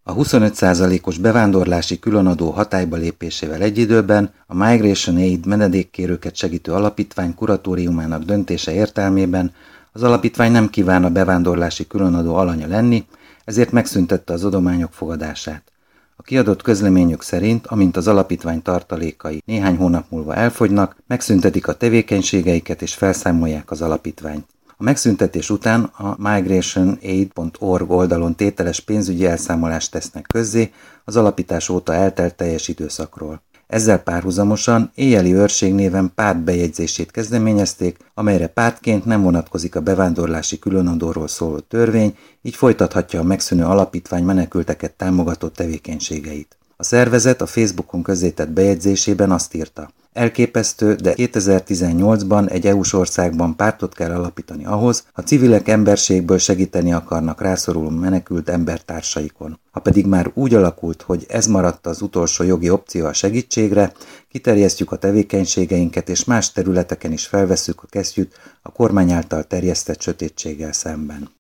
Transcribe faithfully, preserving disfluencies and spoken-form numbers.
A huszonöt százalékos bevándorlási különadó hatályba lépésével egy időben a Migration Aid menedékkérőket segítő alapítvány kuratóriumának döntése értelmében az alapítvány nem kíván a bevándorlási különadó alanya lenni, ezért megszüntette az adományok fogadását. A kiadott közleményük szerint, amint az alapítvány tartalékai néhány hónap múlva elfogynak, megszüntetik a tevékenységeiket és felszámolják az alapítványt. A megszüntetés után a migration aid pont org oldalon tételes pénzügyi elszámolást tesznek közzé az alapítás óta eltelt teljes időszakról. Ezzel párhuzamosan éjjeli őrség néven pártbejegyzését kezdeményezték, amelyre pártként nem vonatkozik a bevándorlási különadóról szóló törvény, így folytathatja a megszűnő alapítvány menekülteket támogató tevékenységeit. A szervezet a Facebookon közzétett bejegyzésében azt írta: elképesztő, de kétezer-tizennyolcban egy é u-s országban pártot kell alapítani ahhoz, ha civilek emberségből segíteni akarnak rászoruló menekült embertársaikon. Ha pedig már úgy alakult, hogy ez maradt az utolsó jogi opció a segítségre, kiterjesztjük a tevékenységeinket és más területeken is felvesszük a kesztyűt a kormány által terjesztett sötétséggel szemben.